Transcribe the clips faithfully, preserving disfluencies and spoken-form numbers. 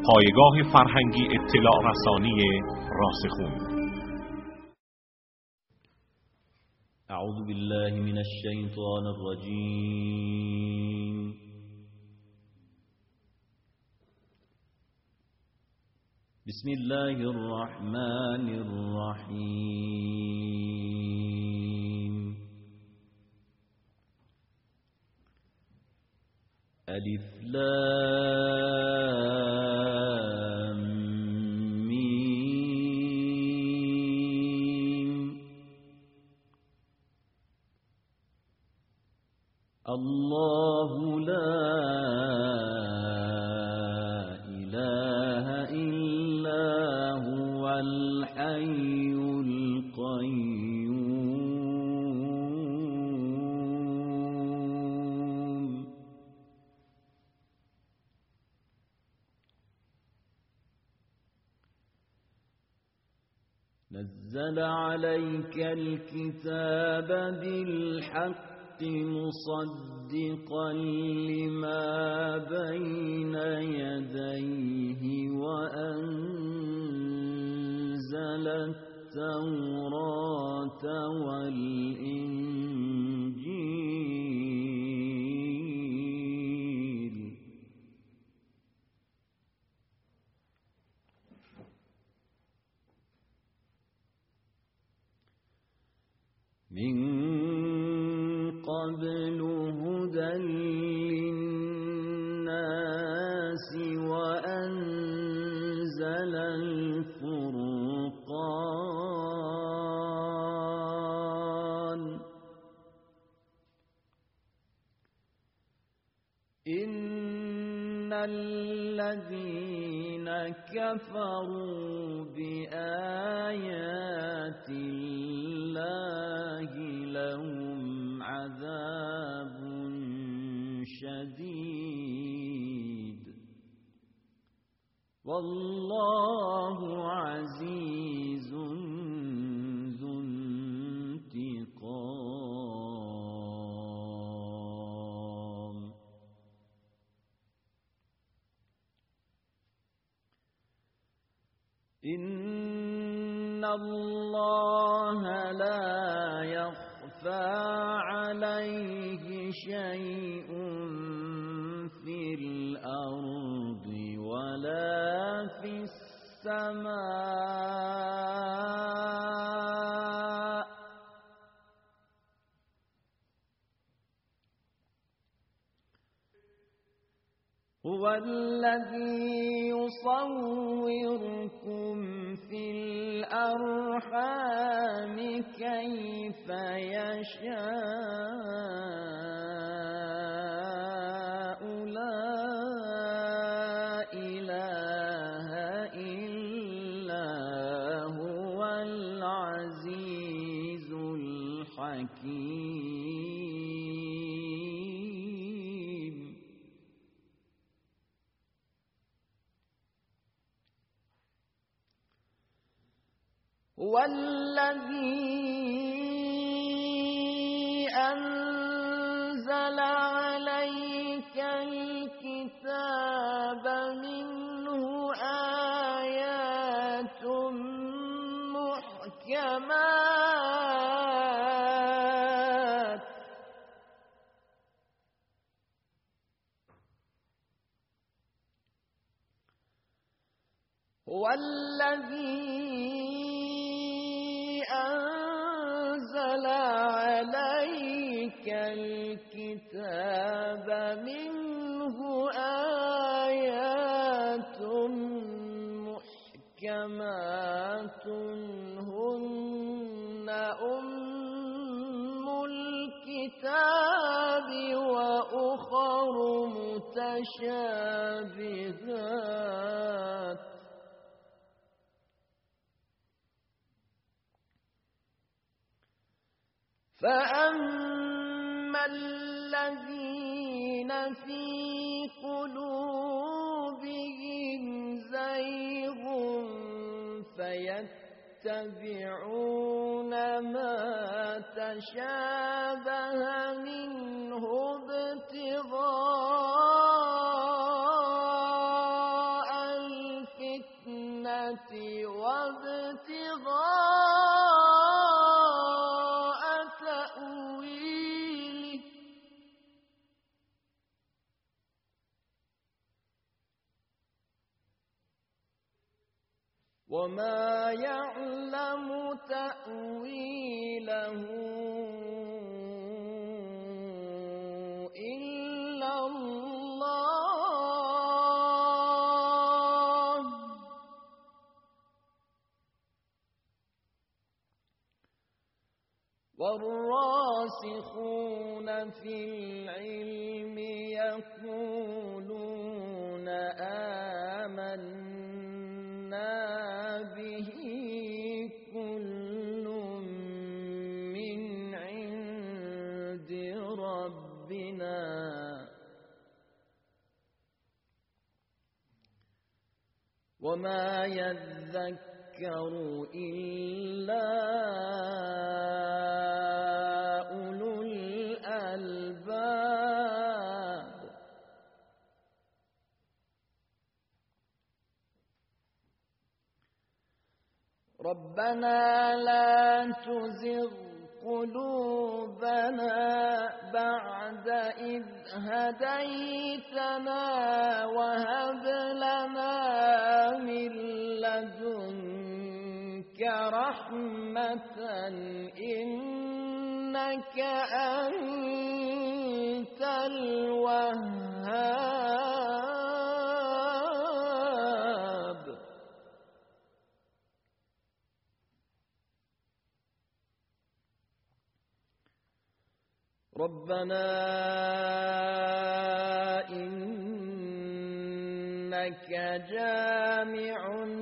پایگاه فرهنگی اطلاع رسانی راسخون. اعوذ بالله من الشیطان الرجیم. بسم الله الرحمن الرحیم. الف لام میم. الله لا اله الا هو الحي القيوم. نزل عليك الكتاب بالحق مصدقا لما بين يديه وأنزل التوراة والإنجيل. من قبل هدى للناس وأنزل الفرقان. إن الذين كفروا بآيات الله لهم عذاب شديد والله عزيز ذو انتقام. إن الله لا يخفى عليه شيء في الأرض ولا في السماء. هو الذي يصوركم في الأرحام كيف يشاء. لا إله إلا هو العزيز الحكيم. هو الذي أنزل عليك الكتاب منه آيات محكمات هو الذي أنزل عليك الكتاب منه آيات محكمات هن أم الكتاب وأخر متشابهات. فأما الذين في قلوبهم زيغ فيتبعون ما تشابه منه ابتغاء وما يعلم تأويله إلا الله والراسخون في العلم يقولون آمنا به كل من عند ربنا وما يذكر إلا أولو الألباب ربنا لا تزغ قلوبنا بعد إذ هديتنا وهب لنا من لدنك رحمة إنك أنت الوهاب ربنا إنك جامع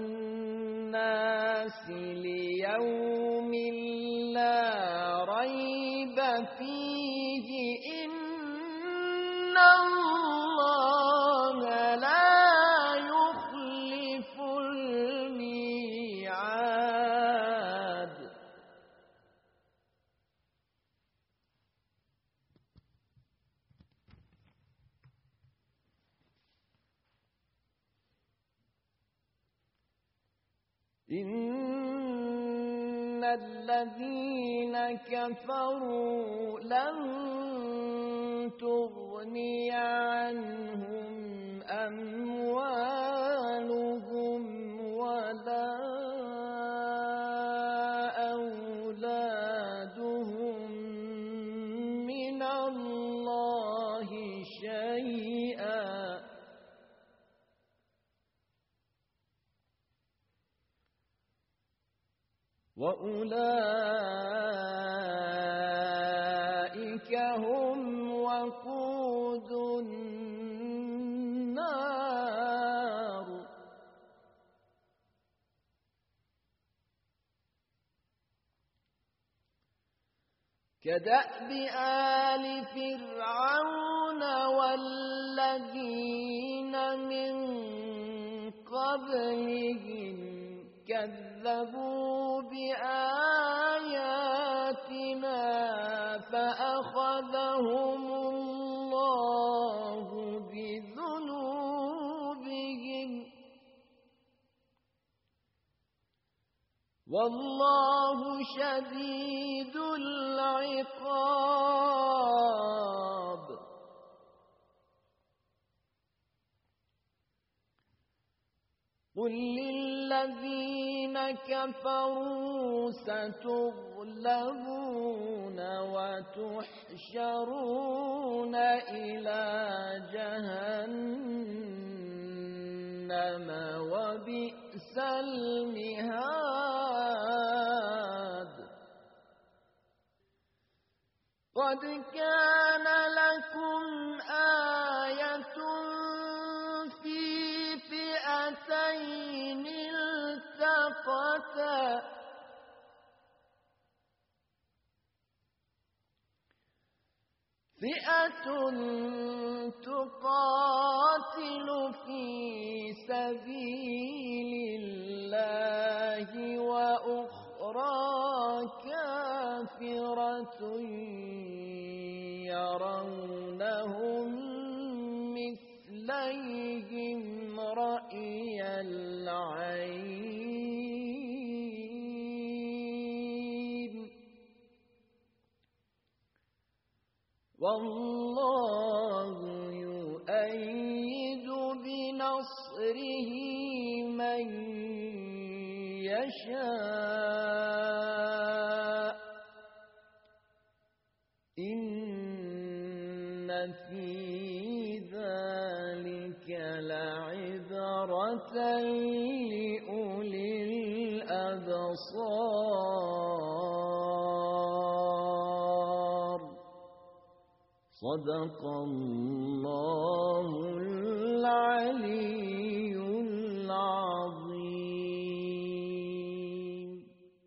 الناس ليوم لا ريب فيه إن الله لا يخلف الميعاد إن الذين كفروا لن تغني عنهم أموالهم ولا أولادهم من الله شيئا وأولئك هم وقود النار كدأب آل فرعون والذين من قبلهم كذبوا بآياتنا فأخذهم الله بذنوبهم والله شديد العقاب قل للذين كفروا ستغلبون وتحشرون إلى جهنم وبئس المهاد قد كان لكم آية في فئتين التقتا فئة تقاتل في سبيل الله وأخرى كافرة يرونهم مثليهم رأي العين والله يؤيد بنصره من يشاء إن في ذلك لعبرة لأولي الأبصار. صدق الله العلي